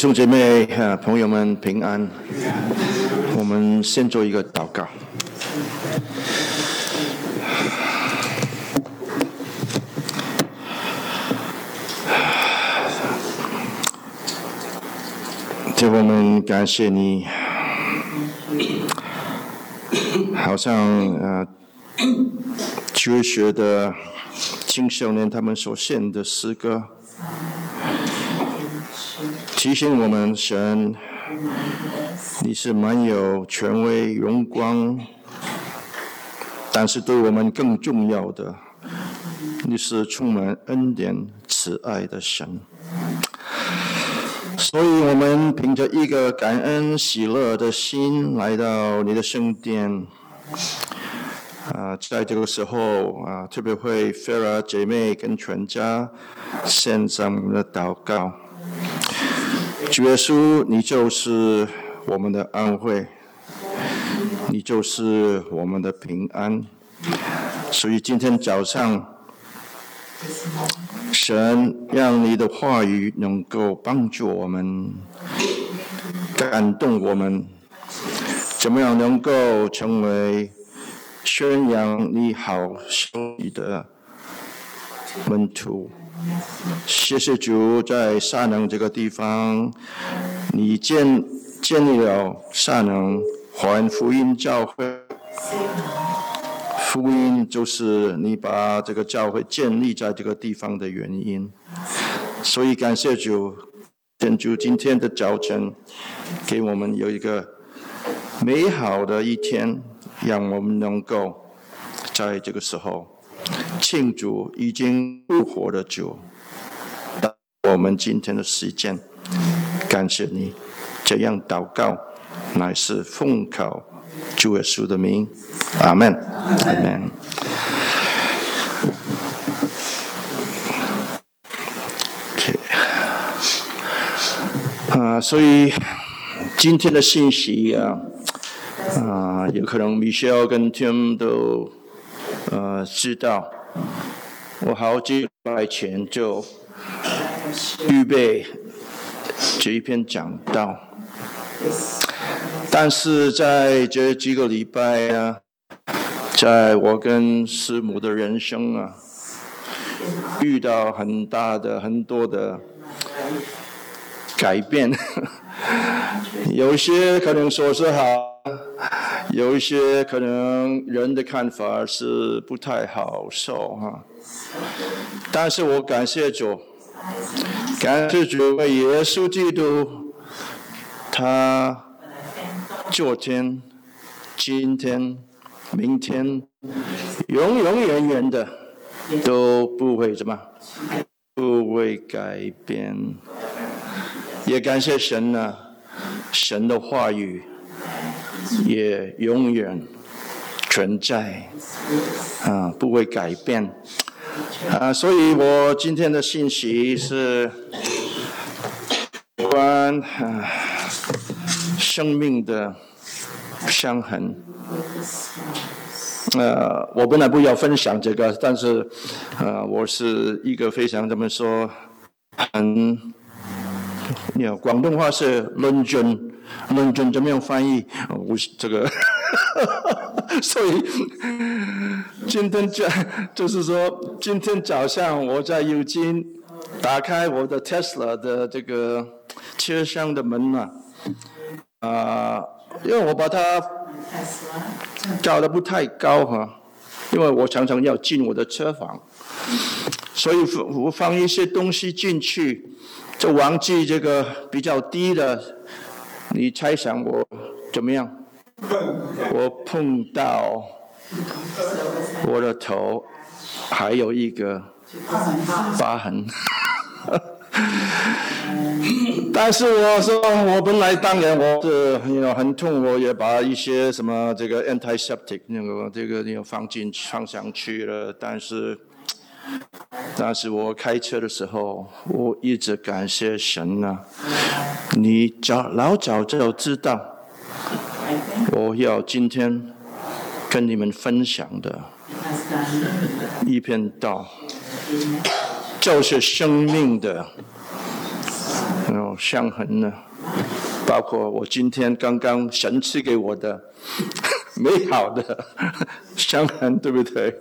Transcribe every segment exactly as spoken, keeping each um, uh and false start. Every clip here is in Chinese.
弟兄姐妹、啊、朋友们平安。我们先做一个祷告。主，我们感谢你，好像呃，求学的青少年他们所献的诗歌，提醒我们神，你是蛮有权威、荣光，但是对我们更重要的，你是充满恩典、慈爱的神。所以我们凭着一个感恩喜乐的心来到你的圣殿，啊，在这个时候啊，特别为菲尔姐妹跟全家献上我们的祷告。主耶稣，你就是我们的安慰，你就是我们的平安。所以今天早上，神让你的话语能够帮助我们，感动我们，怎么样能够成为宣扬你好消息的门徒。谢谢主，在撒能这个地方，你建建立了撒能华人福音教会。福音就是你把这个教会建立在这个地方的原因。所以感谢主，愿主今天的早晨给我们有一个美好的一天，让我们能够在这个时候庆祝已经复活的主我们今天的时间。感谢你，这样祷告乃是奉靠主耶稣的名，阿们，阿们。OK， 啊，所以今天的信息啊，啊，有可能 Michelle 跟 Tim 都呃知道，我好几礼拜前就预备这一篇讲道。但是在这几个礼拜啊，在我跟师母的人生啊，遇到很大的、很多的改变。有些可能说是好，有一些可能人的看法是不太好受哈。但是我感谢主，感谢主，耶稣基督，他昨天、今天、明天，永永远远的都不会怎么，不会改变。也感谢神呢，神的话语也永远存在，啊，不会改变。啊，所以我今天的信息是关啊生命的伤痕。呃，我本来不要分享这个，但是呃，我是一个非常怎么说，很，你看广东话是论证，论证怎么样翻译？我这个，所以今天就就是说，今天早上我在油金打开我的 Tesla 的这个车厢的门嘛。啊、呃，因为我把它搞得不太高哈，因为我常常要进我的车房，所以我放一些东西进去，就忘记这个比较低的。你猜想我怎么样？我碰到我的头，还有一个疤痕。但是我说，我本来当然我是很痛，我也把一些什么这个 antiseptic 那个这个你放进放上去了。但是，但是我开车的时候，我一直感谢神啊！你早老早就知道，我要今天跟你们分享的一篇道，就是生命的。 有伤痕呢？包括我今天刚刚神赐给我的美好的伤痕，对不对？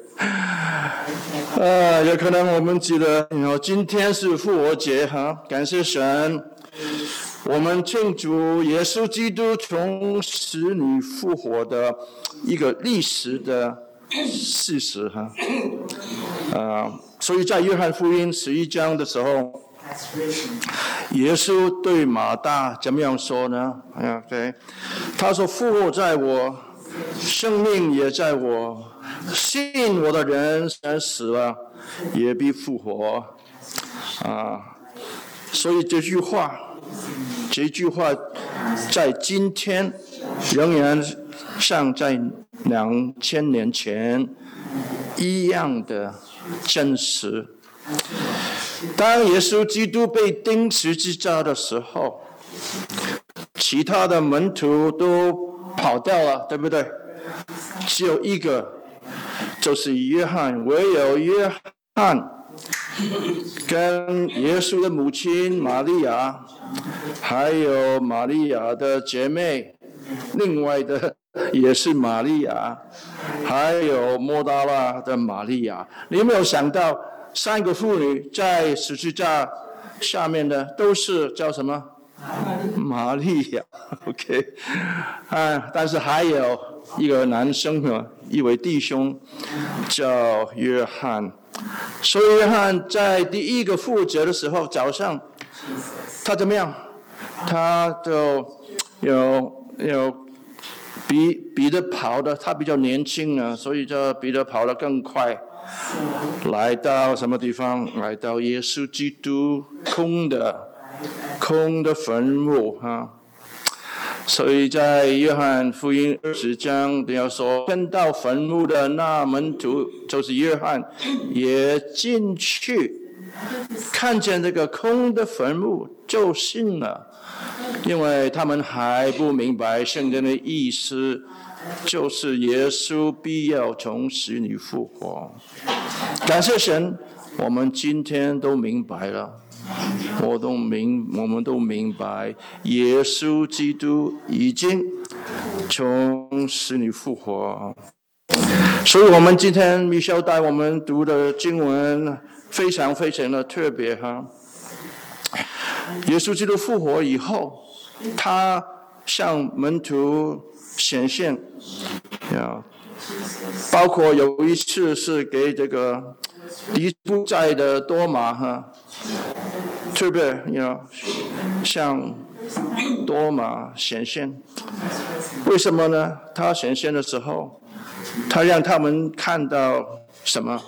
啊，有可能我们记得，今天是复活节哈，感谢神，我们庆祝耶稣基督从死里复活的一个历史的事实哈。啊，所以在约翰福音十一章的时候，耶稣对马大怎么样说呢 ？OK， 他说：“复活在我，生命也在我。信我的人，虽然死了，也必复活。”啊，所以这句话，这句话在今天仍然像在两千年前一样的真实。当耶稣基督被钉十字架的时候，其他的门徒都跑掉了，对不对？只有一个，就是约翰，唯有约翰跟耶稣的母亲玛利亚，还有玛利亚的姐妹，另外的也是玛利亚，还有抹大拉的玛利亚。你有没有想到？三个妇女在十字架下面的都是叫什么？玛利亚 ，OK， 啊，但是还有一个男生呢，一位弟兄叫约翰。所以约翰在第一个复活节的时候早上，他怎么样？他就有有比彼得跑的，他比较年轻啊，所以就彼得跑得更快。来到什么地方？来到耶稣基督空的空的坟墓啊！所以在约翰福音二十章都要说，跟到坟墓的那门徒就是约翰，也进去看见这个空的坟墓就信了，因为他们还不明白圣经的意思。就是耶稣必要从死里复活。感谢神，我们今天都明白了，我都明，我们都明白，耶稣基督已经从死里复活。所以我们今天米修带我们读的经文非常非常的特别哈。耶稣基督复活以后，他向门徒显现，呀，包括有一次是给这个敌不在的多马哈，特别呀，向多马显现。为什么呢？他显现的时候，他让他们看到什么？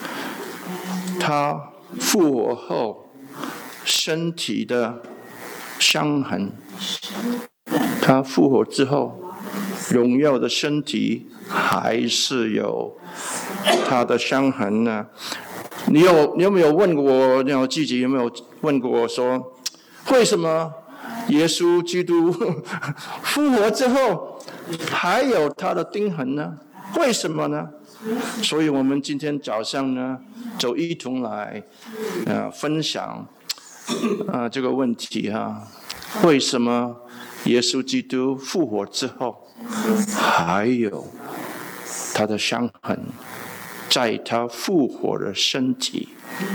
他复活后身体的伤痕。他复活之后，荣耀的身体还是有他的伤痕呢。你有你有没有问过？你有自己有没有问过说，为什么耶稣基督复活之后还有他的钉痕呢？为什么呢？所以我们今天早上呢，就一同来呃分享啊、呃、这个问题哈、啊，为什么耶稣基督复活之后还有他的伤痕，在他复活的身体。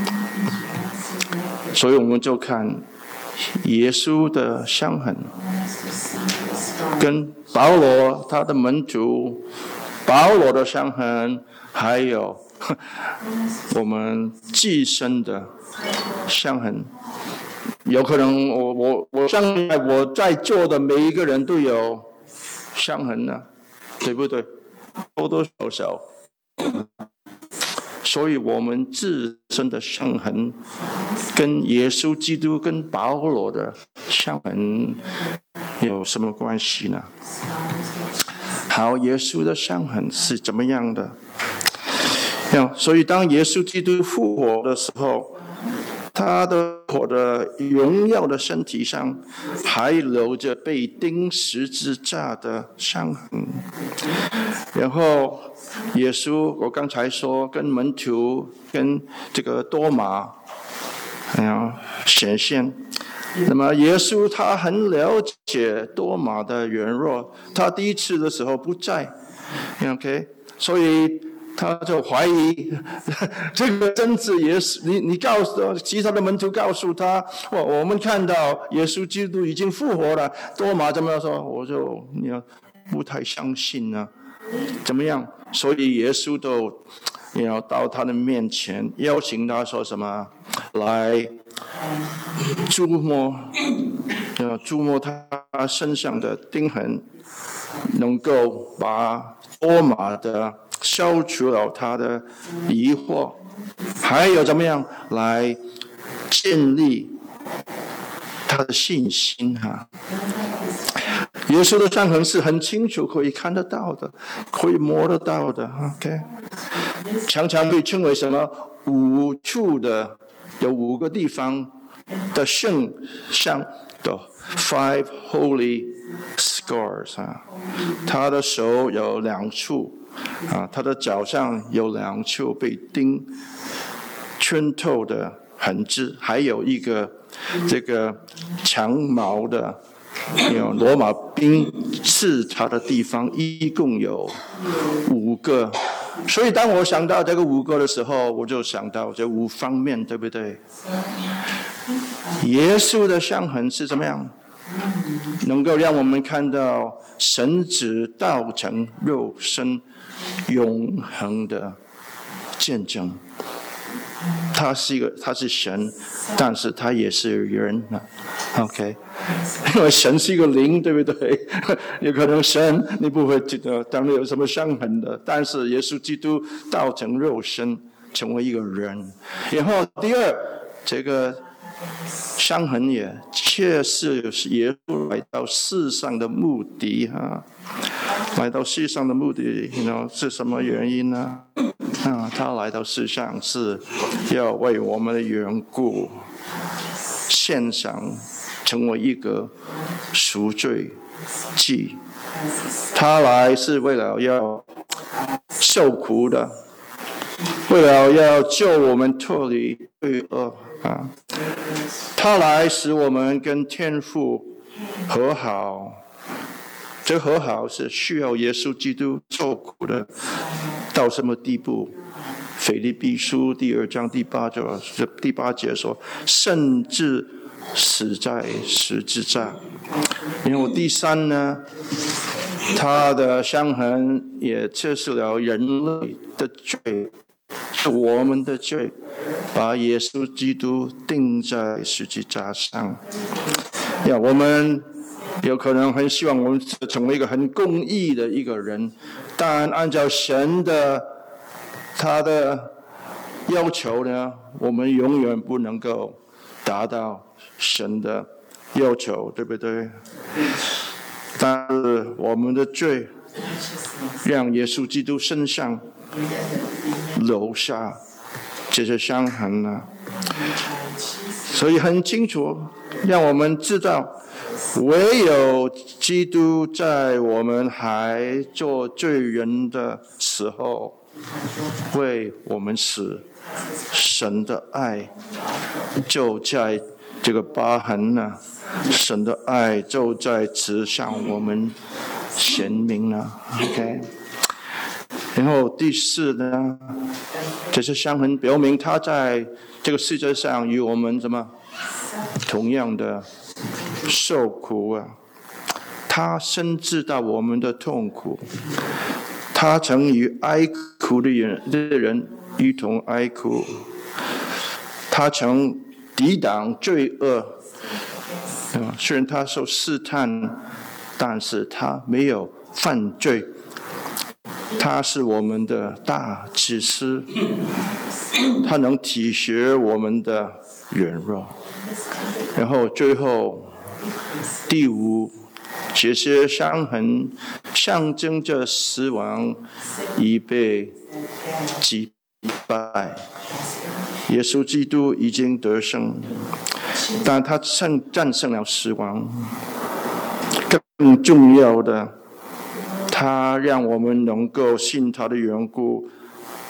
所以我们就看耶稣的伤痕，跟保罗他的门徒保罗的伤痕，还有我们自身的伤痕。有可能我我我相信我在座的每一个人都有伤痕呢，对不对？多多少少。所以我们自身的伤痕跟耶稣基督跟保罗的伤痕有什么关系呢？好，耶稣的伤痕是怎么样的？所以当耶稣基督复活的时候，他的我的荣耀的身体上还留着被钉十字架的伤痕。然后耶稣，我刚才说跟门徒跟这个多马，哎呀显现， 那么耶稣他很了解多马的软弱，他第一次的时候不在 ，OK， 所以他就怀疑这个真是耶稣。你你告诉其他的门徒告诉他，哇，我们看到耶稣基督已经复活了。多马怎么样说？我就你要不太相信呢、啊，怎么样？所以耶稣都要到他的面前，邀请他说什么？来触摸，要触摸他身上的钉痕，能够把多马的消除了他的疑惑，还有怎么样来建立他的信心哈、啊？耶稣的伤痕是很清楚可以看得到的，可以摸得到的 ，OK， 常常被称为什么五处的，有五个地方的圣像的 five holy scars 啊，他的手有两处啊，他的脚上有两处被钉穿透的痕迹，还有一个这个长矛的。有罗马兵刺他的地方一共有五个，所以当我想到这个五个的时候，我就想到这五方面，对不对？耶稣的伤痕是怎么样？能够让我们看到神子道成肉身永恒的见证。他是一个，他是神，但是他也是人啊。OK， 因为神是一个灵，对不对？有可能神你不会记得当然有什么伤痕的，但是耶稣基督道成肉身，成为一个人。然后第二，这个伤痕也确实是耶稣来到世上的目的啊。来到世上的目的 you know, 是什么原因呢？啊，他来到世上是要为我们的缘故献上，成为一个赎罪祭。他来是为了要受苦的，为了要救我们脱离罪恶啊。他来使我们跟天父和好。这和好是需要耶稣基督受苦的，到什么地步？腓立比书第二章第八节第八节说，甚至死在十字架。然后第三呢，他的伤痕也揭示了人类的罪，是我们的罪，把耶稣基督钉在十字架上。呀，我们有可能很希望我们成为一个很公义的一个人，但按照神的他的要求呢，我们永远不能够达到神的要求，对不对？但是我们的罪让耶稣基督身上留下这些伤痕呢，所以很清楚让我们知道，唯有基督在我们还做罪人的时候为我们死，神的爱就在这个疤痕呢，神的爱就在此向我们显明了 OK， 然后第四呢，这些伤痕表明他在这个世界上与我们什么同样的受苦啊，他深知到我们的痛苦，他曾与哀哭的人的人一同哀哭，他曾抵挡罪恶，虽然他受试探，但是他没有犯罪，他是我们的大祭司，他能体恤我们的软弱。然后最后第五，这些伤痕象征着死亡已被击败，耶稣基督已经得胜，但他战胜了死亡。更重要的，他让我们能够信他的缘故，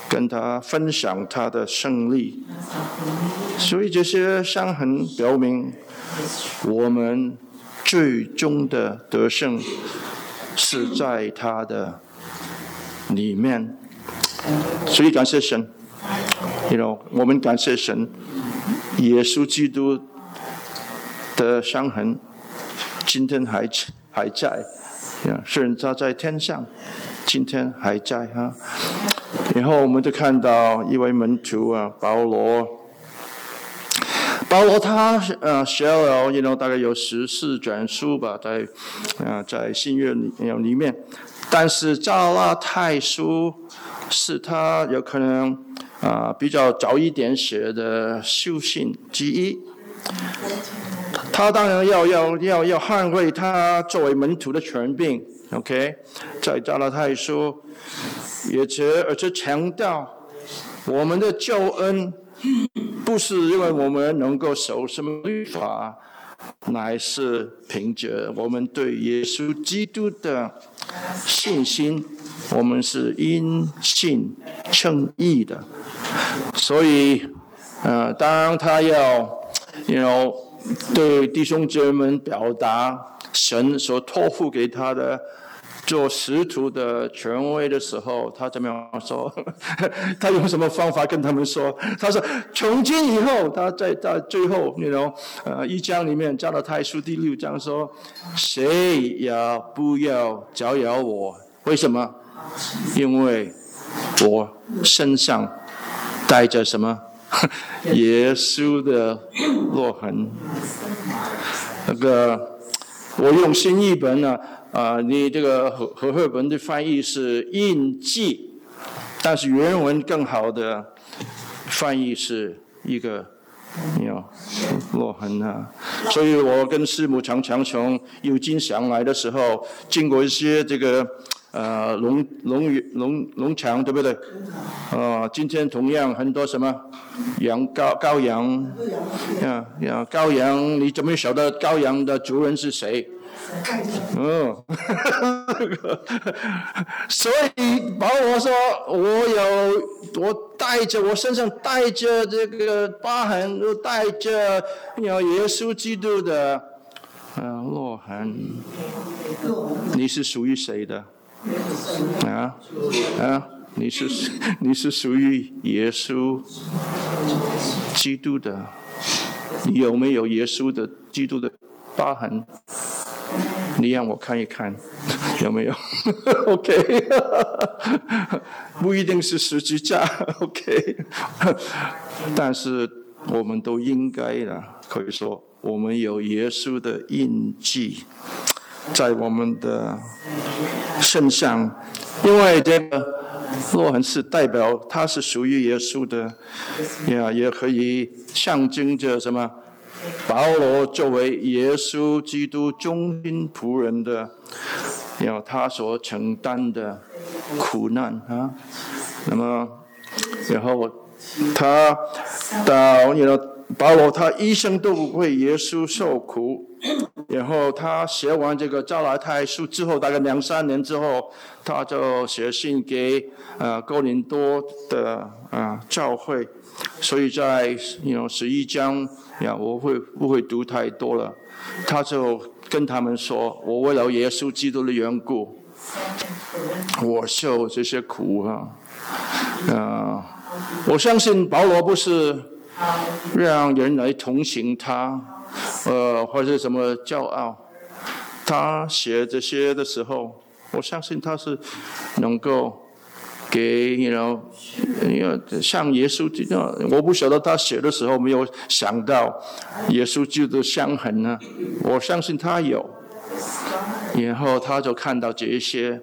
跟他分享他的胜利。所以这些伤痕表明，我们最终的得胜是在他的里面。所以感谢神 you know, 我们感谢神，耶稣基督的伤痕今天还还在，虽然他在天上，今天还在哈。然后我们就看到一位门徒啊，保罗。保罗他呃写了 you know, 大概有十四卷书吧，在呃在新约里里面，但是加拉太书是他有可能啊、呃、比较早一点写的书信之一。他当然要要要要捍卫他作为门徒的权柄 ，OK， 在加拉太书也且而且强调我们的救恩不是因为我们能够守什么律法，乃是凭着我们对耶稣基督的信心，我们是因信称义的。所以，呃，当他要 ，you know， 对弟兄姐妹们表达神所托付给他的做使徒的权威的时候，他怎么样说？他用什么方法跟他们说？他说：“从今以后，他在他最后，你 you know， 呃，一章里面加拉太书第六章说，谁也不要招摇我。为什么？因为我身上带着什么？耶稣的烙痕。那个，我用新译本呢。”啊、呃，你这个和和合本的翻译是印记，但是原文更好的翻译是一个有烙痕啊。所以我跟师母常常从右金祥来的时候，经过一些这个呃农农农农场，对不对？啊、呃，今天同样很多什么羊羔羔羊，呀呀羔羊，你怎么晓得羔羊的主人是谁？嗯，所以保罗说，我有我带着我身上带着这个疤痕，又带着有耶稣基督的呃烙痕。你是属于谁的？啊啊，你是你是属于耶稣基督的。你有没有耶稣的基督的疤痕？你让我看一看，有没有 ？OK， 不一定是十字架 ，OK， 但是我们都应该的，可以说我们有耶稣的印记在我们的身上，因为这个烙痕是代表它是属于耶稣的，也也可以象征着什么？保罗作为耶稣基督忠心仆人的，有他所承担的苦难啊。那么，然后他到，你知道，保罗他一生都为耶稣受苦。然后他写完这个加拉太书之后，大概两三年之后，他就写信给呃哥林多的啊、呃、教会。所以在you know十一章呀，我会不会读太多了？他就跟他们说：“我为了耶稣基督的缘故，我受这些苦啊！”呃，我相信保罗不是让人来同情他，呃，或者什么骄傲。他写这些的时候，我相信他是能够。给 you know, 像耶稣基督，我不晓得他写的时候没有想到耶稣基督的伤痕呢。我相信他有，然后他就看到这些，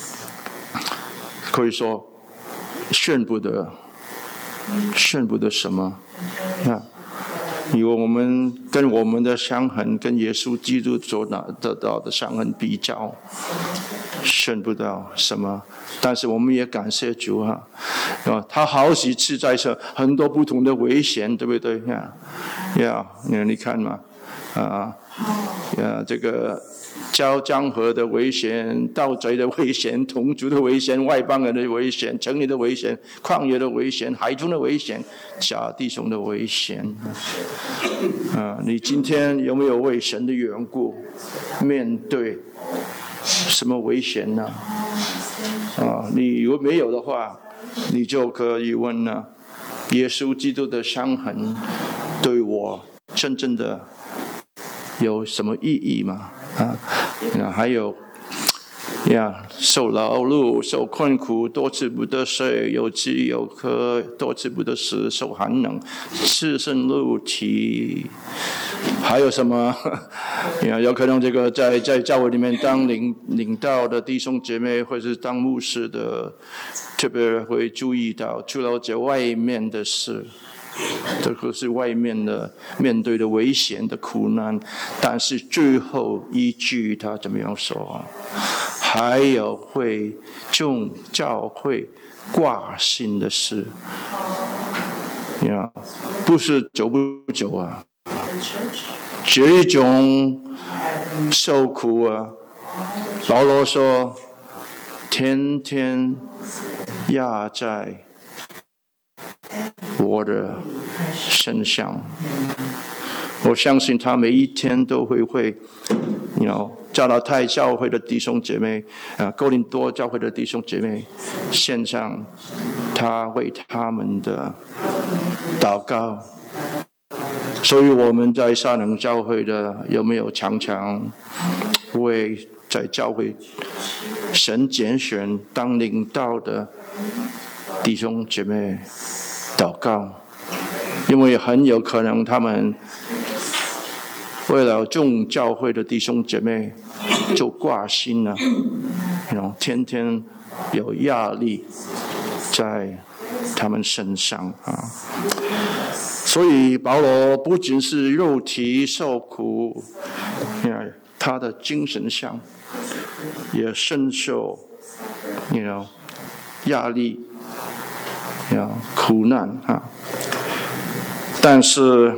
可以说炫不得，炫不得什么啊？有我们跟我们的伤痕，跟耶稣基督所拿得到的伤痕比较，炫不到什么。但是我们也感谢主啊，他好几次在这很多不同的危险，对不对呀？呀，你看嘛，啊，呀，这个交江河的危险，盗贼的危险，同族的危险，外邦人的危险，城里的危险，旷野的危险，海中的危险，假弟兄的危险。啊，你今天有没有为神的缘故面对什么危险呢？啊，你如果没有的话，你就可以问了：耶稣基督的伤痕对我真正的有什么意义吗？啊，还有呀，受劳碌、受困苦，多次不得睡，有饥有渴，多次不得食，受寒冷，赤身露体。还有什么？呀，有可能这个在在教会里面当领领导的弟兄姐妹，或是当牧师的，特别会注意到，除了这外面的事。这个是外面的面对的危险的苦难，但是最后一句他怎么样说？还有会众教会挂心的事，呀，不是久不久啊，这种受苦啊，保罗说，天天压在我的身上，我相信他每一天都会为，你知道，加拉太教会的弟兄姐妹，啊，哥林多教会的弟兄姐妹，献上他为他们的祷告。所以我们在沙能教会的有没有常常为在教会神拣选当领导的弟兄姐妹祷告？因为很有可能他们为了众教会的弟兄姐妹就挂心了，然后天天有压力在他们身上啊。所以保罗不仅是肉体受苦，他的精神上也深受 you know 压力呀苦难啊。但是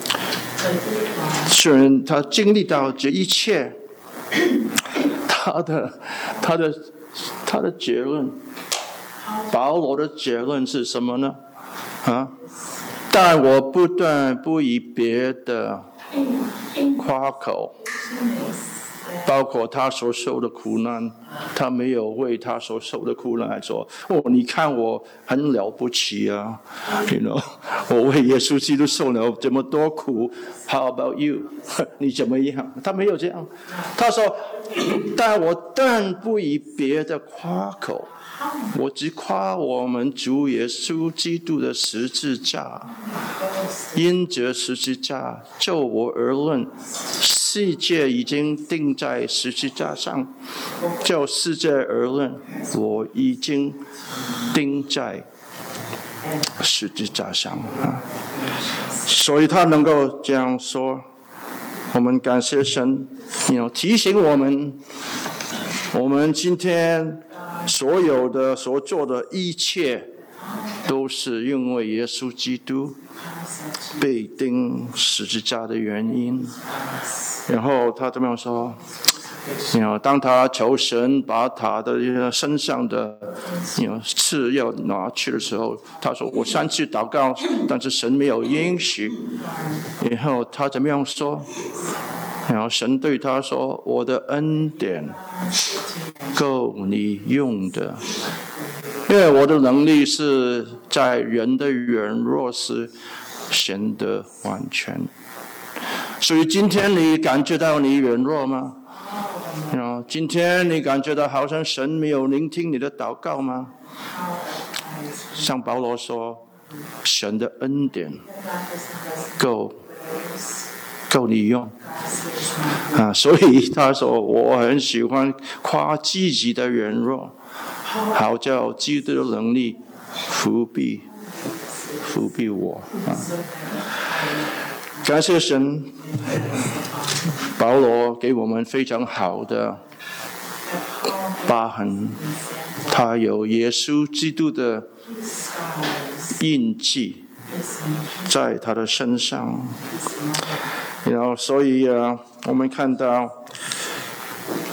虽然他经历到这一切，他的他的他的结论，保罗的结论是什么呢？啊，但我不但不以别的夸口，包括他所受的苦难，他没有为他所受的苦难来说，哦，你看我很了不起啊 ，you know， 我为耶稣基督受了这么多苦 ，How about you？ 你怎么样？他没有这样，他说，但我但不以别的夸口，我只夸我们主耶稣基督的十字架，因着十字架，就我而论，世界已经定在十字架上，就世界而论，我已经钉在十字架上啊。所以他能够这样说，我们感谢神，要提醒我们，我们今天所有的所做的一切，都是因为耶稣基督被钉十字架的原因。然后他这么说，当他求神把他的身上的刺要拿去的时候，他说我三次祷告，但是神没有应许。然后他怎么样说？然后神对他说，我的恩典够你用的，因为我的能力是在人的软弱时显得完全。所以今天你感觉到你软弱吗？今天你感觉到好像神没有聆听你的祷告吗？像保罗说，神的恩典够够你用啊！所以他说，我很喜欢夸自己的软弱，好叫基督的能力扶庇扶庇我啊！感谢神，保罗给我们非常好的疤痕，他有耶稣基督的印记在他的身上。然后，所以啊，我们看到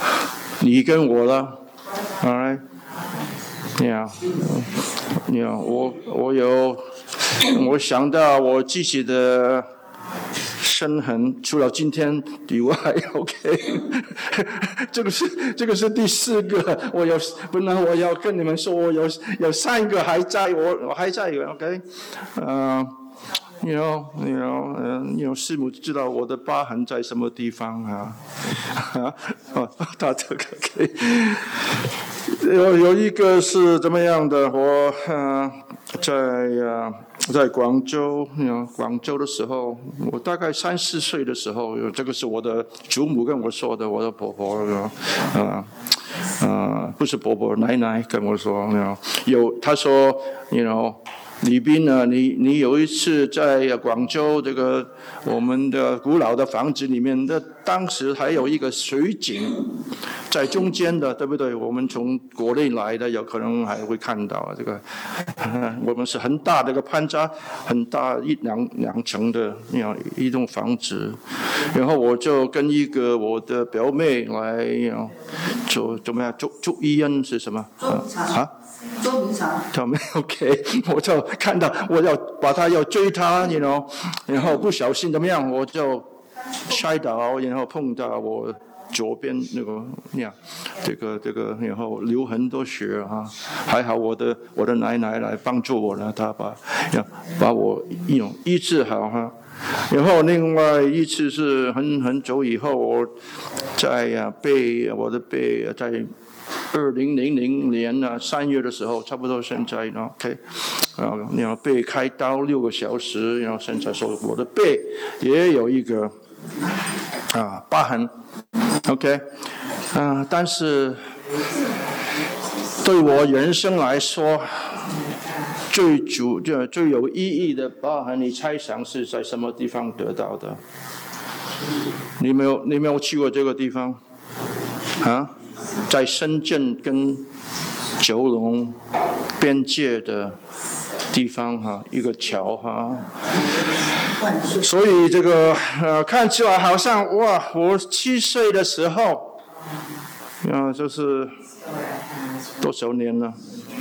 你跟我了 ，all right， yeah， yeah， 我我有，我想到我自己的伤痕，除了今天以外 ，OK， 这个是这个是第四个，我有本来我要跟你们说，我有有三个还在，我我还在 ，OK， 呃、uh, ，you know， you know， 呃、uh, ，you know， 师母知道我的疤痕在什么地方啊？啊，他这个可以。有有一个是怎么样的？我呃在呃在广州，广州的时候，我大概三四岁的时候，这个是我的祖母跟我说的，我的婆婆，啊、呃呃，不是婆婆，奶奶跟我说，有她说 ，you know。李斌呢？你你有一次在广州这个我们的古老的房子里面的，当时还有一个水井在中间的，对不对？我们从国内来的，有可能还会看到这个。我们是很大的一个潘家，很大一两两层的那样一栋房子，然后我就跟一个我的表妹来，做怎么样？做做医恩是什么？啊？捉迷藏，他们 OK， 我就看到我要把他要追他，你 you know， 然后不小心怎么样，我就摔倒，然后碰到我左边那个那样，这个这个，然后流很多血啊，还好我的我的奶奶来帮助我了，她把把我一种医治好哈。然后另外一次是很很久以后，我在呀背我的背在。二零零零年呢三月的时候，差不多现在呢 ，OK， 啊，然后背开刀六个小时，然后现在说我的背也有一个啊疤痕 ，OK， 啊，但是对我人生来说，最主就最有意义的疤痕，你猜想是在什么地方得到的？你没有你没有去过这个地方啊？在深圳跟九龙边界的地方哈，一个桥哈，所以这个呃看起来好像哇，我七岁的时候，啊，就是多少年了？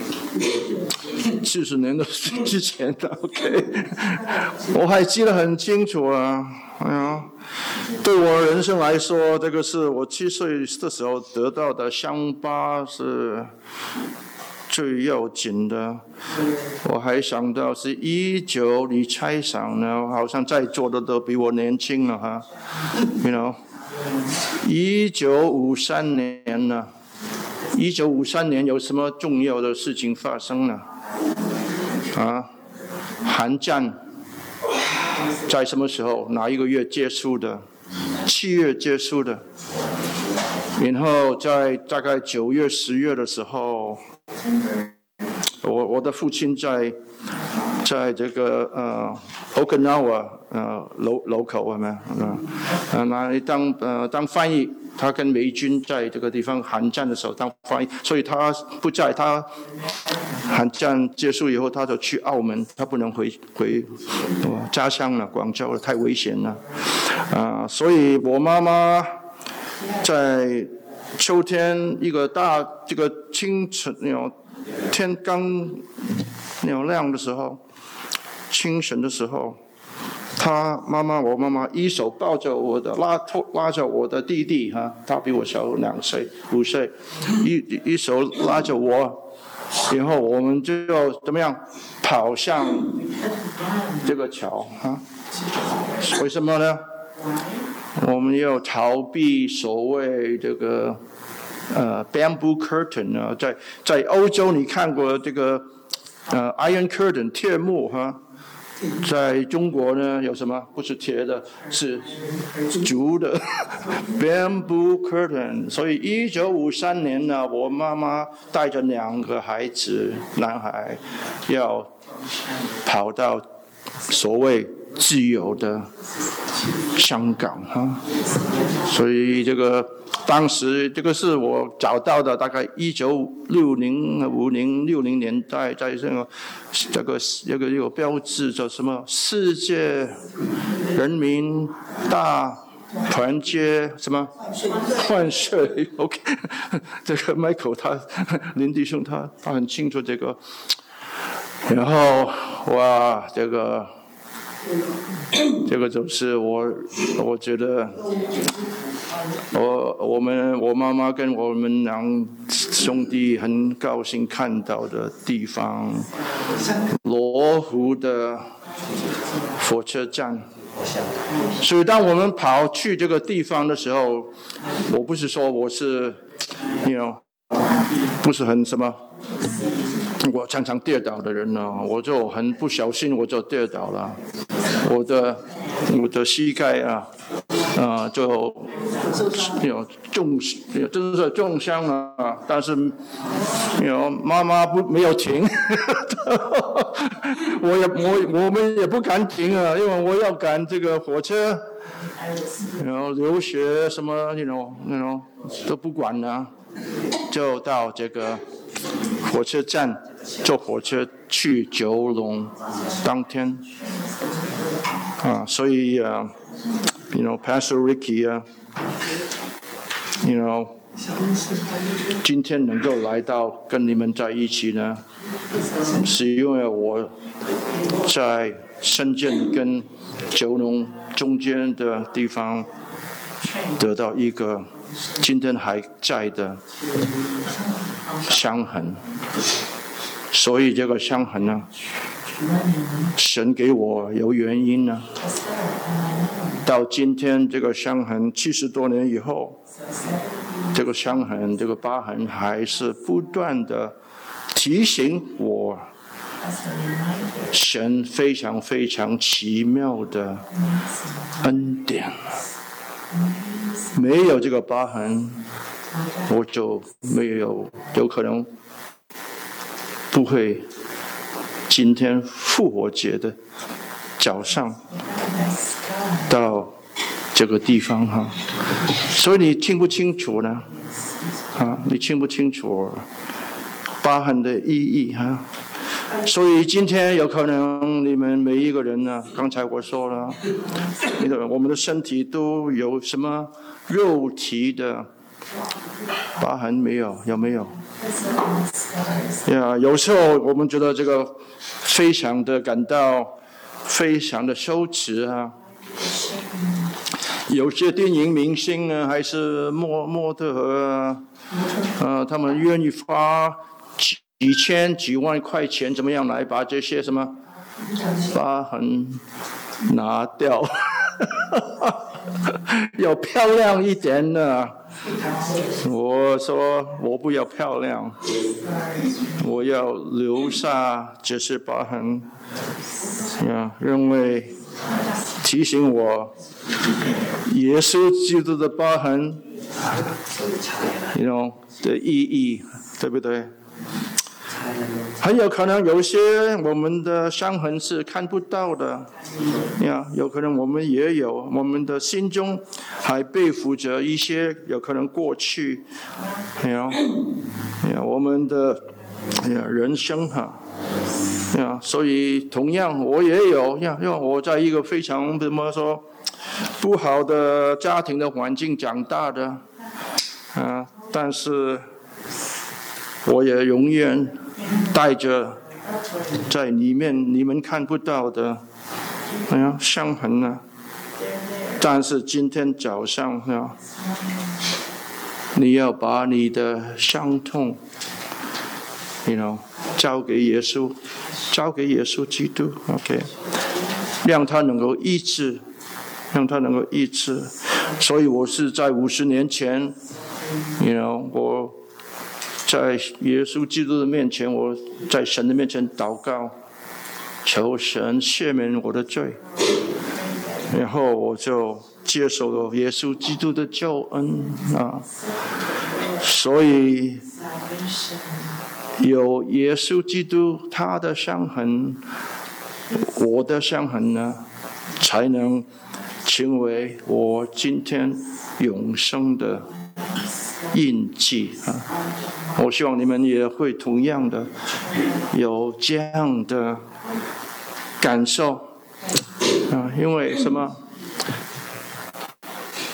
四十年的之前的 ，OK， 我还记得很清楚啊，哎呀。对我人生来说，这个是我七岁的时候得到的伤疤是最要紧的。我还想到是一九，你猜想呢？好像在座的都比我年轻了哈。You know， 一九五三年呢？一九五三年有什么重要的事情发生呢？啊，韩战。在什么时候？哪一个月结束的？七月结束的。然后在大概九月、十月的时候，我我的父亲在在这个呃 Okinawa 呃楼楼口，有没有？呃，那里当呃当翻译。他跟美军在这个地方韩战的时候当翻译，所以他不在。他韩战结束以后，他就去澳门，他不能回回家乡了，广州了，太危险了。啊、呃，所以我妈妈在秋天一个大这个清晨，有天刚有亮的时候，清晨的时候。他妈妈，我妈妈一手抱着我的，拉拉着我的弟弟哈，他比我小两岁、五岁，一一手拉着我，然后我们就要怎么样跑向这个桥哈？为什么呢？我们要逃避所谓这个呃 bamboo curtain 啊，在在欧洲你看过这个呃 iron curtain 铁幕哈？在中国呢，有什么？不是铁的，是竹的 bamboo curtain。所以一九五三年呢，我妈妈带着两个孩子，男孩，要跑到所谓自由的香港哈。所以这个当时这个是我找到的，大概一九六零、五零、六零年代，在这个这个这个有标志叫什么？世界人民大团结什么换税 ？OK， 这个 Michael 他林弟兄他他很清楚这个。然后哇，这个这个就是我我觉得我我们我妈妈跟我们两兄弟很高兴看到的地方，罗湖的火车站。所以当我们跑去这个地方的时候，我不是说我是 you know 不是很什么，我常常跌倒的人呢，我就很不小心我就跌倒了，我的我的膝盖啊啊、呃、就有重真是重伤了，但是有妈妈不没有停我也我我们也不敢停啊，因为我要赶这个火车，然后留学什么那种那种都不管了，就到这个火车站坐火车去九龙，当天啊，所以啊 ，you know Pastor Ricky 啊 ，you know 今天能够来到跟你们在一起呢，是因为我在深圳跟九龙中间的地方得到一个今天还在的伤痕，所以这个伤痕呢，神给我有原因呢。到今天这个伤痕七十多年以后，这个伤痕这个疤痕还是不断的提醒我，神非常非常奇妙的恩典。没有这个疤痕，我就没有有可能不会今天复活节的早上到这个地方哈。所以你清不清楚呢？啊，你清不清楚疤痕的意义哈？所以今天有可能你们每一个人呢，刚才我说了，你的我们的身体都有什么肉体的疤痕没有？有没有？呀，有时候我们觉得这个非常的感到非常的羞耻啊。有些电影明星呢，还是模模特儿啊，呃，他们愿意花几几千几万块钱，怎么样来把这些什么疤痕拿掉？要漂亮一点呢。我说我不要漂亮，我要留下这些疤痕，啊，因为提醒我耶稣基督的疤痕 ，you know 的意义，对不对？很有可能有些我们的伤痕是看不到的，呀，有可能我们也有，我们的心中还背负着一些有可能过去，呀，呀，我们的呀人生哈，呀，所以同样我也有呀，因为我在一个非常怎么说不好的家庭的环境长大的，啊，但是我也永远带着在里面你们看不到的哎呀伤痕呢，但是今天早上啊，你要把你的伤痛 you know 交给耶稣，交给耶稣基督 OK， 让他能够医治，让他能够医治。所以我是在五十年前 you know 我在耶稣基督的面前，我在神的面前祷告，求神赦免我的罪，然后我就接受了耶稣基督的救恩啊。所以有耶稣基督他的伤痕，我的伤痕呢，才能成为我今天永生的印记啊！我希望你们也会同样的有这样的感受啊！因为什么？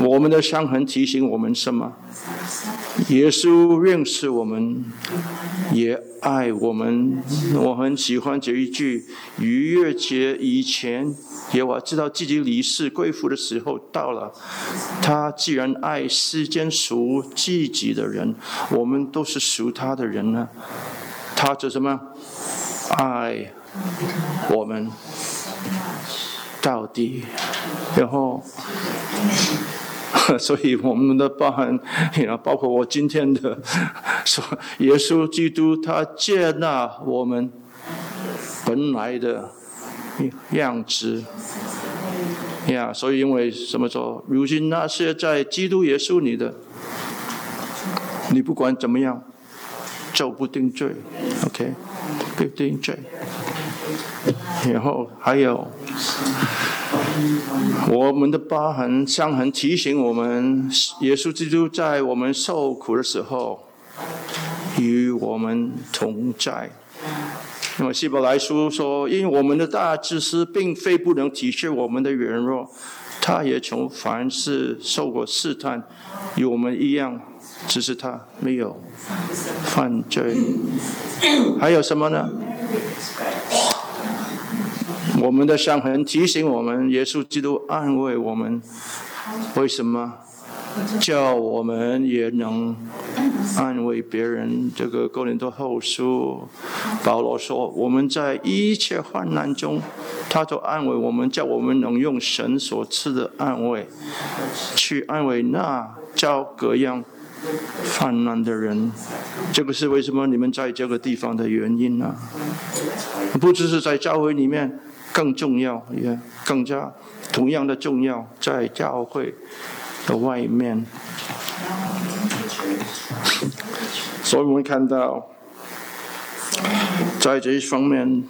我们的伤痕提醒我们什么？耶稣认识我们，也爱我们。我很喜欢这一句：逾越节以前，耶和华知道自己离世归父的时候到了。他既然爱世间属自己的人，我们都是属他的人呢。他就什么？爱我们到底，然后。所以我们的包含，包括我今天的说，耶稣基督他接纳我们本来的样子呀。所以因为什么说，如今那些在基督耶稣里的，你不管怎么样，就不定罪 ，OK， 不定罪。然后还有。我们的疤痕、伤痕提醒我们，耶稣基督在我们受苦的时候与我们同在。那么希伯来书说，因为我们的大祭司并非不能体恤我们的软弱，他也从凡事受过试探，与我们一样，只是他没有犯罪。还有什么呢？我们的伤痕提醒我们，耶稣基督安慰我们。为什么？叫我们也能安慰别人。这个哥林多后书，保罗说，我们在一切患难中，他都安慰我们，叫我们能用神所赐的安慰，去安慰那遭各样患难的人。这个是为什么你们在这个地方的原因呢？不只是在教会里面，更重要，也更加同样的重要，在教会的外面。所以我们看到，在这一方面，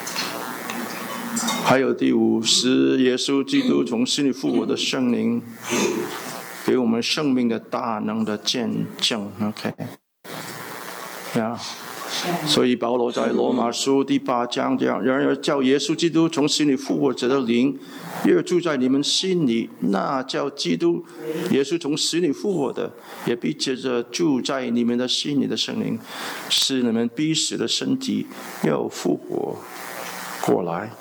还有第五，使耶稣基督从死里复活的圣灵，给我们生命的大能的见证。OK， 呀、yeah.。所以保罗在罗马书第八章这样，然而叫耶稣基督从死里复活者的灵，越住在你们心里，那叫基督耶稣从死里复活的，也必接着住在你们的心里的圣灵，使你们必死的身体又复活过来。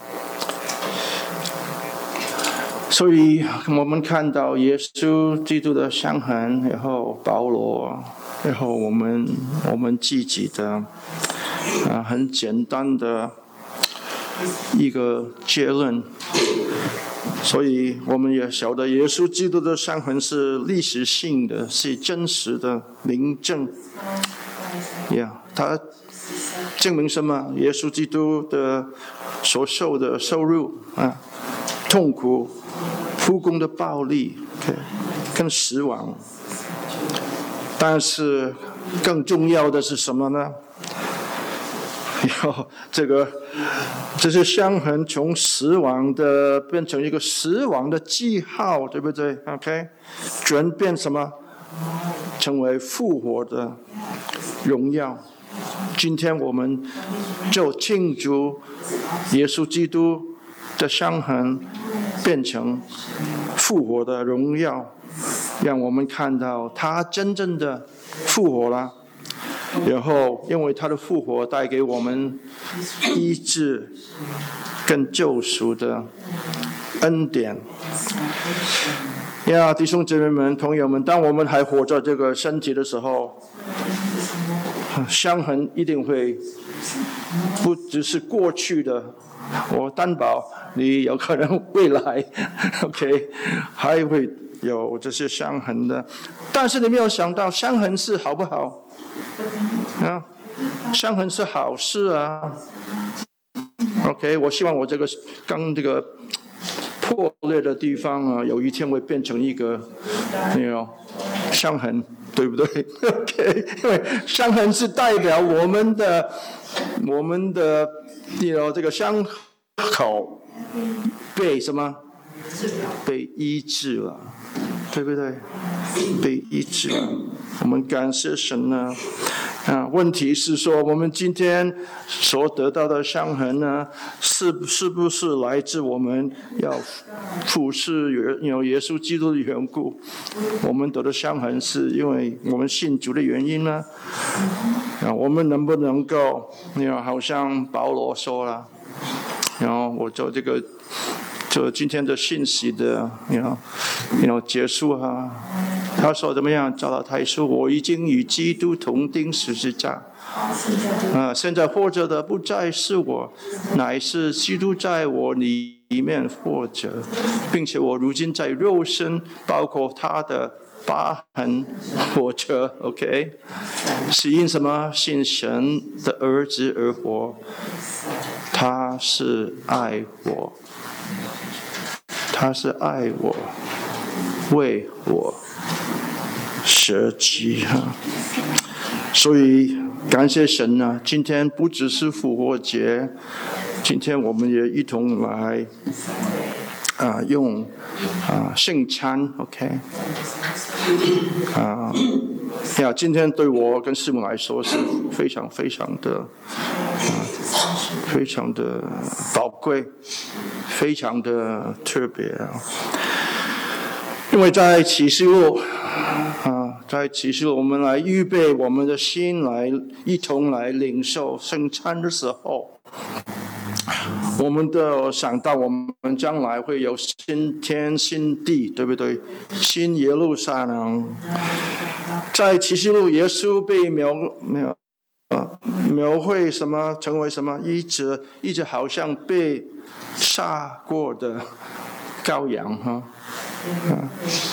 所以我们看到耶稣基督的伤痕，然后保罗，然后我们我们自己的啊很简单的一个结论。所以我们也晓得耶稣基督的伤痕是历史性的，是真实的明证。呀、yeah, 他证明什么？耶稣基督的所受的受辱啊，痛苦、仆工的暴力， okay, 跟死亡。但是更重要的是什么呢？要这个这些伤痕从死亡的变成一个死亡的记号，对不对 ？OK， 转变什么？成为复活的荣耀。今天我们就庆祝耶稣基督的伤痕变成复活的荣耀，让我们看到他真正的复活了。然后因为他的复活带给我们医治跟救赎的恩典。呀，弟兄姊妹们、朋友们，当我们还活着这个身体的时候，伤痕一定会不只是过去的，我担保你有可能未来 OK 还会有这些伤痕的。但是你没有想到，伤痕是好不好啊？伤痕是好事啊。OK， 我希望我这个刚这个破裂的地方啊，有一天会变成一个那种伤痕，对不对 ？OK， 因为伤痕是代表我们的我们的you know这个伤口被什么？被医治了，对不对？被医治了。我们感谢神呢。 啊，问题是说，我们今天所得到的伤痕呢，是是不是来自我们要服侍有耶稣基督的缘故？我们得的伤痕是因为我们信主的原因呢？啊，我们能不能够，你好像保罗说了，然后我做这个。就今天的信息的 you know, you know, 结束啊，他说怎么样？加拉太书，我已经与基督同钉十字架。啊，现在活着的不再是我，乃是基督在我里面活着，并且我如今在肉身，包括他的疤痕活着。OK， 是因什么？信神的儿子而活，他是爱我。他是爱我，为我舍己啊！所以感谢神啊！今天不只是复活节，今天我们也一同来啊，用啊圣餐 ，OK 啊呀！今天对我跟师母来说是非常非常的啊，非常的宝贵。非常的特别啊，因为在启示录啊，在启示录我们来预备我们的心，来一同来领受圣餐的时候，我们都想到我们将来会有新天新地，对不对？新耶路撒冷，在启示录耶稣被描描啊描绘什么？成为什么？一直一直好像被杀过的羔羊哈，啊，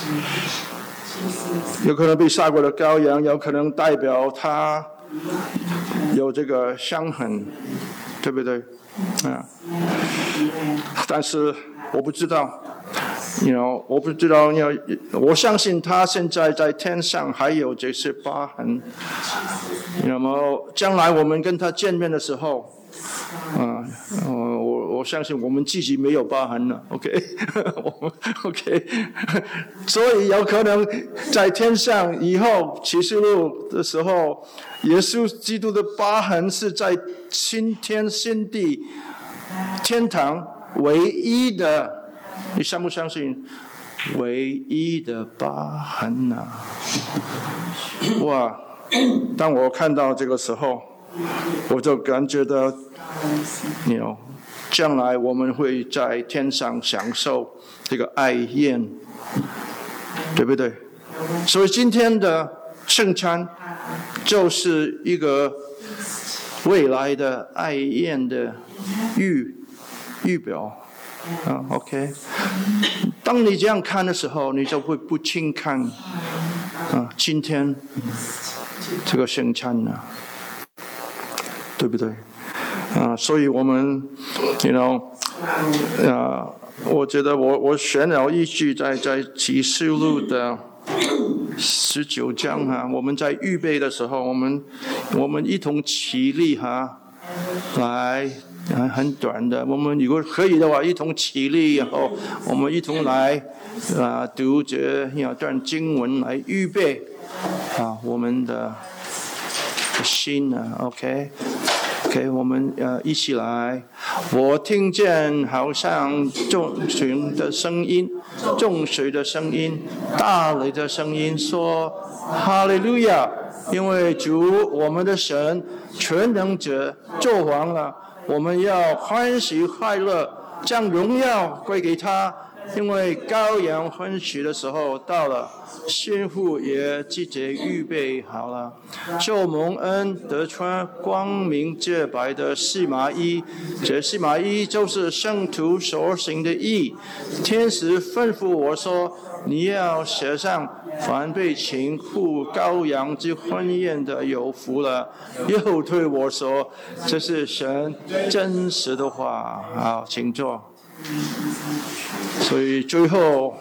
有可能被杀过的羔羊，有可能代表他有这个伤痕，对不对？啊，但是我不知道， you know, 我不知道，我相信他现在在天上还有这些疤痕。那么将来我们跟他见面的时候，啊，我我相信我们自己没有疤痕了 ，OK， OK， 所以有可能在天上以后启示录的时候，耶稣基督的疤痕是在新天新地天堂唯一的，你相不相信？唯一的疤痕啊！哇！当我看到这个时候，我就感觉到，你 know, 将来我们会在天上享受这个爱宴，对不对？所以今天的圣餐就是一个未来的爱宴的预预表啊 ，OK。当你这样看的时候，你就会不轻看啊，今天这个圣餐呢，对不对？啊，所以我们 ，you know， 啊，我觉得我我选了一句在在启示录的十九章哈，我们在预备的时候，我们我们一同起立哈，来。很短的，我们如果可以的话，一同起立，然后我们一同来啊读这一段经文来预备啊我们的心呢 ，OK，OK，、okay? okay, 我们呃一起来。我听见好像众群的声音，众水的声音，大雷的声音，说哈利路亚！因为主我们的神全能者作王了。我们要欢喜快乐，将荣耀归给他，因为羔羊婚娶的时候到了，新妇也季节预备好了，就蒙恩得穿光明洁白的细麻衣，这细麻衣就是圣徒所行的义。天使吩咐我说，你要写上，凡被请赴羔羊之婚宴的有福了。又对我说，这是神真实的话。好，请坐。所以最后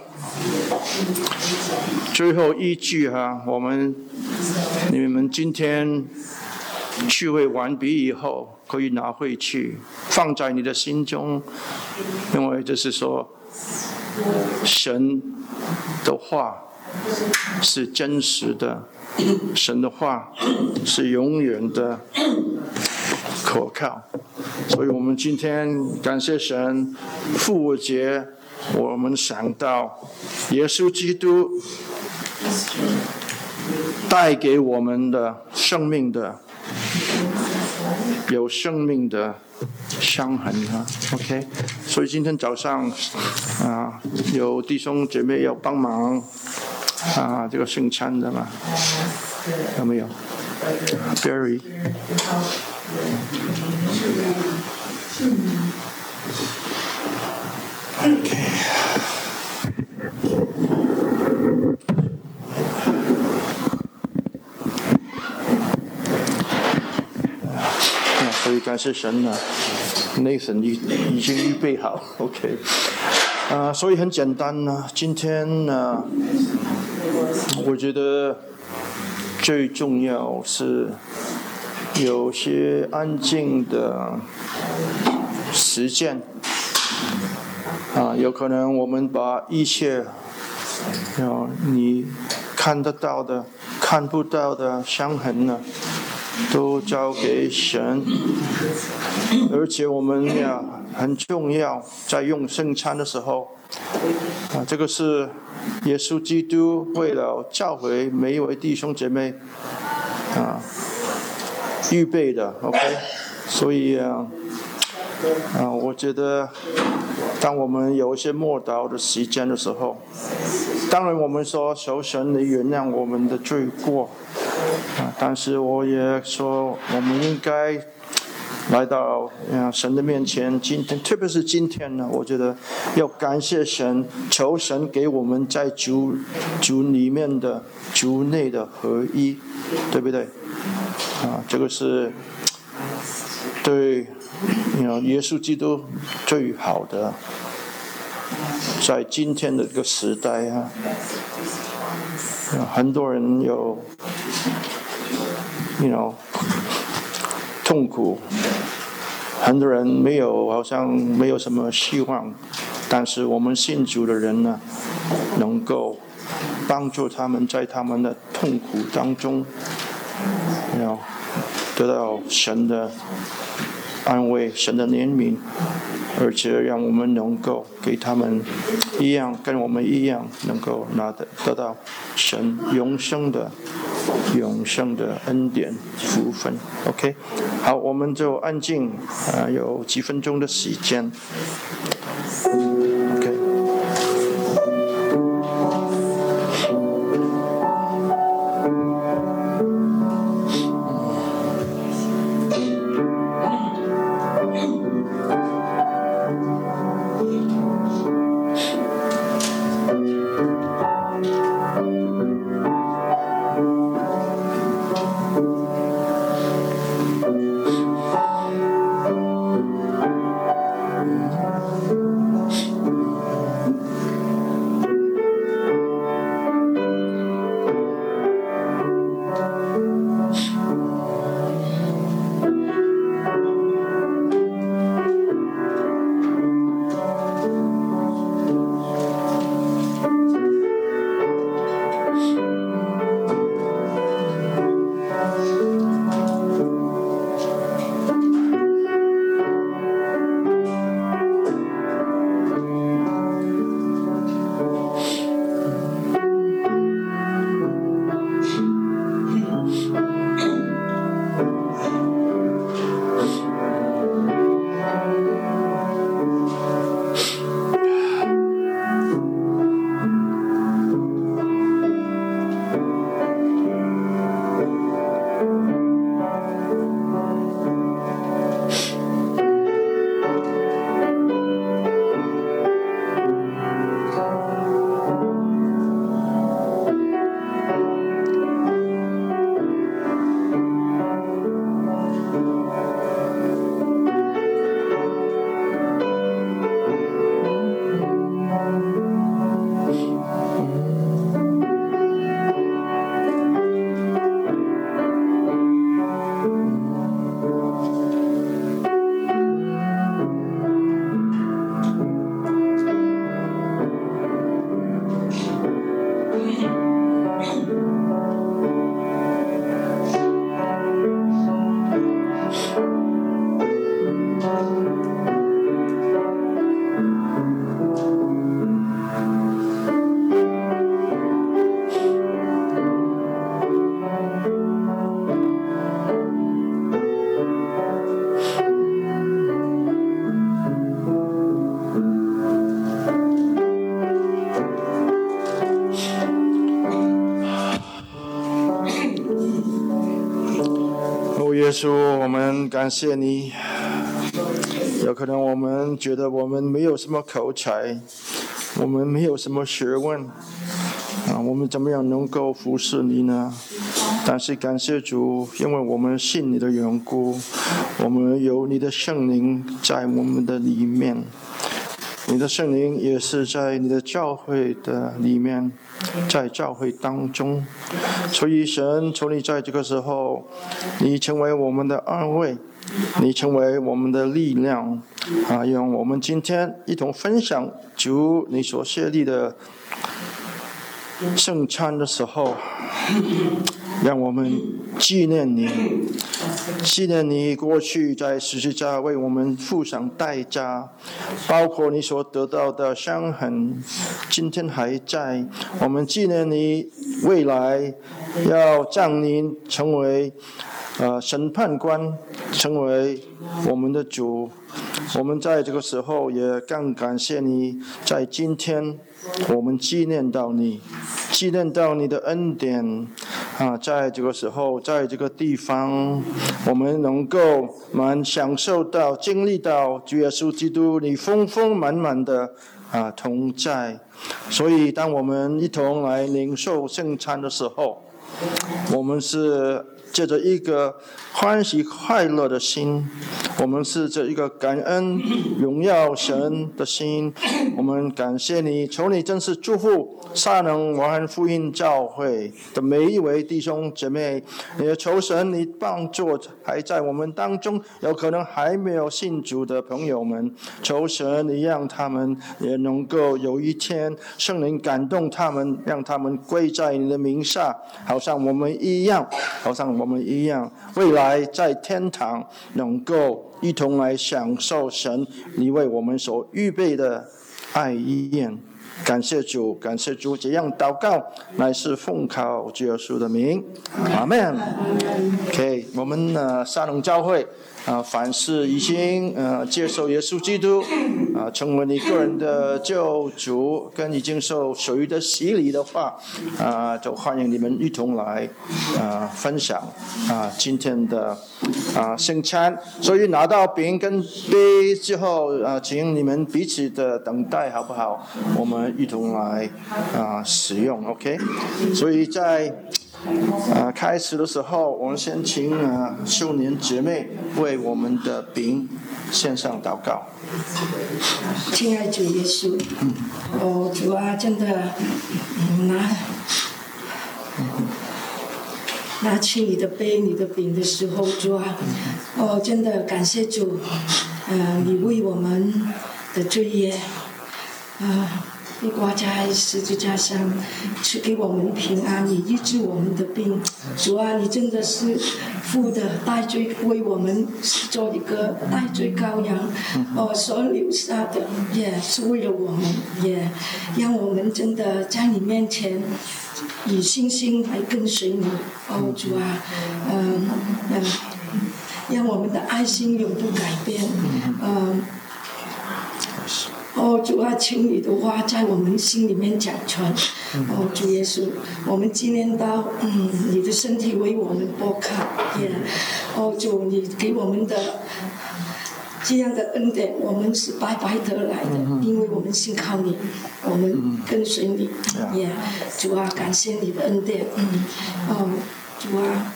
最后一句哈，我们你们今天聚会完毕以后可以拿回去，放在你的心中，因为这是说神的话是真实的， 神的话是永远的可靠，所以我们今天感谢神，复活节我们想到耶稣基督带给我们的生命的有生命的伤痕啊 ，OK， 所以今天早上啊，有弟兄姐妹要帮忙啊，这个圣餐的嘛，有没有 ？Barry， OK。所以感谢神啊 ，Nathan 已已经预备好 ，OK， 啊、呃，所以很简单呢、啊。今天呢、啊，我觉得最重要是有些安静的实践啊，有可能我们把一切，啊，你看得到的、看不到的伤痕呢。都交给神，而且我们呀很重要，在用圣餐的时候，啊，这个是耶稣基督为了教会每一位弟兄姐妹啊预备的 ，OK， 所以啊啊，我觉得当我们有一些默祷的时间的时候，当然我们说求神来原谅我们的罪过。啊！但是我也说，我们应该来到啊神的面前。今天，特别是今天呢，我觉得要感谢神，求神给我们在主主里面的主内的合一，对不对？啊，这个是对耶稣基督最好的，在今天的这个时代啊，很多人有。You know， 痛苦，很多人没有，好像没有什么希望，但是我们信主的人呢，能够帮助他们在他们的痛苦当中，要得到神的安慰、神的怜悯，而且让我们能够给他们一样，跟我们一样，能够拿得得到神永生的。永生的恩典福分 ，OK， 好，我们就安静啊、呃，有几分钟的时间 ，OK。 哦，耶稣，我们感谢你。有可能我们觉得我们没有什么口才，我们没有什么学问，啊，我们怎么样能够服侍你呢？但是感谢主，因为我们信你的缘故，我们有你的圣灵在我们的里面，你的圣灵也是在你的教会的里面，在教会当中。所以神，求你在这个时候，你成为我们的安慰，你成为我们的力量，啊，让我们今天一同分享主你所设立的圣餐的时候，让我们纪念你，纪念你过去在十字架为我们付上代价，包括你所得到的伤痕，今天还在。我们纪念你未来要降临成为呃审判官，成为我们的主。我们在这个时候也更感谢你，在今天我们纪念到你，纪念到你的恩典啊，在这个时候，在这个地方，我们能够蛮享受到、经历到主耶稣基督你丰丰满满的啊同在。所以，当我们一同来领受圣餐的时候，我们是借着一个欢喜快乐的心，我们是这一个感恩荣耀神的心，我们感谢你，求你真是祝福撒能华汉福音教会的每一位弟兄姐妹，也求神你帮助还在我们当中有可能还没有信主的朋友们，求神你让他们也能够有一天圣灵感动他们，让他们归在你的名下，好像我们一样，好像我们一样，未来在天堂能够一同来享受神你为我们所预备的爱意宴。感谢主，感谢主，这样祷告乃是奉靠主耶稣的名，阿们。OK， 我们呢沙龙教会啊、呃，凡是已经呃接受耶稣基督啊、呃，成为你个人的救主，跟已经受水的洗礼的话啊、呃，就欢迎你们一同来啊、呃、分享啊、呃、今天的啊圣餐。所以拿到饼跟杯之后啊、呃，请你们彼此的等待好不好？我们一同来啊、呃、使用 ，OK？ 所以在啊、呃，开始的时候，我们先请啊、呃、秀年姐妹为我们的饼献上祷告。 亲爱主耶稣，哦主啊，真的，嗯、拿拿起你的杯、你的饼的时候，主啊，哦真的感谢主，呃，你为我们的罪业，啊、呃。你挂在十字架上，赐给我们平安，你医治我们的病。主啊，你真的是父的代罪，为我们做一个代罪羔羊，哦，所留下的也是为了我们，也让我们真的在你面前以信心来跟随你。哦，主啊，嗯嗯，让我们的爱心永不改变，嗯。哦，主啊，请你的话在我们心里面讲传。哦，主耶稣，我们纪念到，嗯，你的身体为我们拨开，也，哦，主，你给我们的这样的恩典，我们是白白得来的，因为我们信靠你，我们跟随你，也，主啊，感谢你的恩典，嗯，哦，主啊，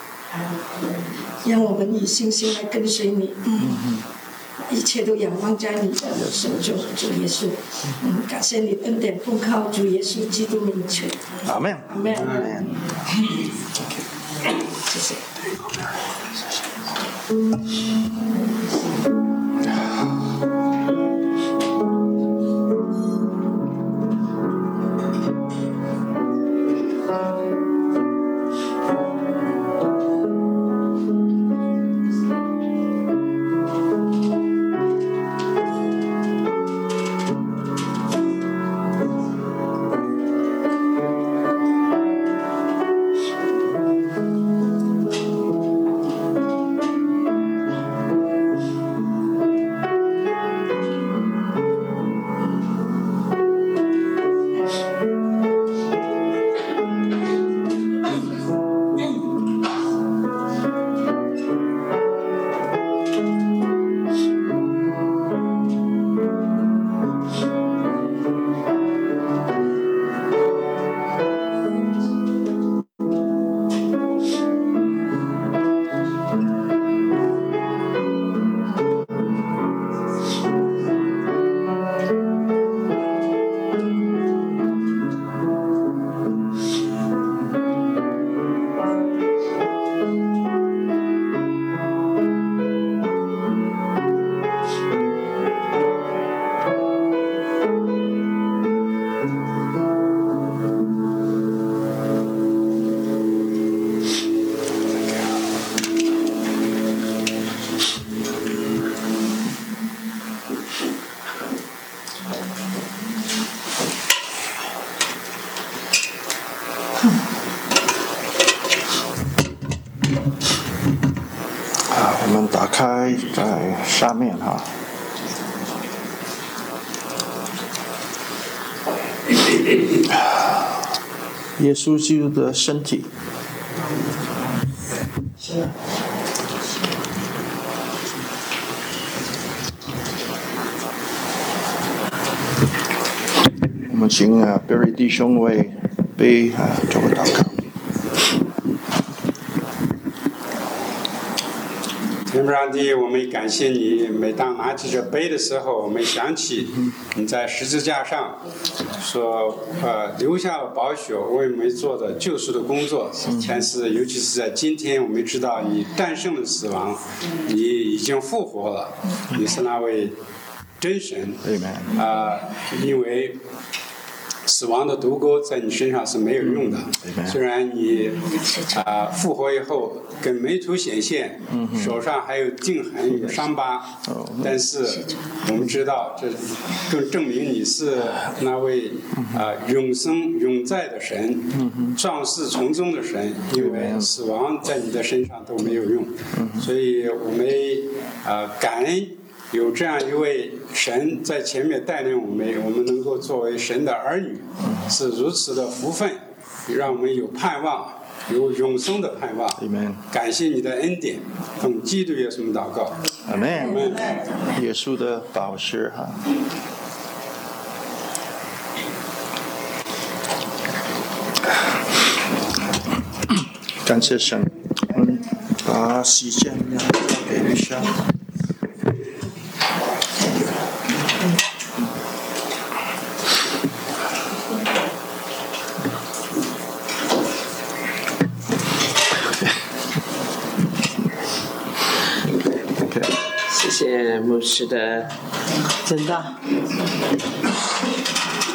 让我们以信心来跟随你，嗯。一切都仰望在你的手中，主耶稣，嗯，感谢你恩典，奉靠主耶稣基督名求。 阿门。 阿门。阿门。谢谢。 我们打开在上面哈。耶稣基督的身体。我们请啊贝瑞弟兄为杯啊做个祷告。 天父上帝，我们感谢你。每当拿起这杯的时候，我们想起你在十字架上所呃留下了宝血为我们做的救赎的工作。但是，尤其是在今天，我们知道你战胜了死亡，你已经复活了，你是那位真神。啊、呃，因为死亡的毒钩在你身上是没有用的。虽然你啊、呃、复活以后跟门徒显现，手上还有钉痕有伤疤，但是我们知道这更证明你是那位啊、呃、永生永在的神，壮士从宗的神。因为死亡在你的身上都没有用，所以我们啊、呃、感恩有这样一位神在前面带领我们，我们能够作为神的儿女，是如此的福分，让我们有盼望，有永生的盼望。 Amen. 感谢你的恩典，奉基督耶稣的祷告。 阿门。耶稣的宝血哈。感谢神，嗯，把时间给一下。 谢谢牧师的真的。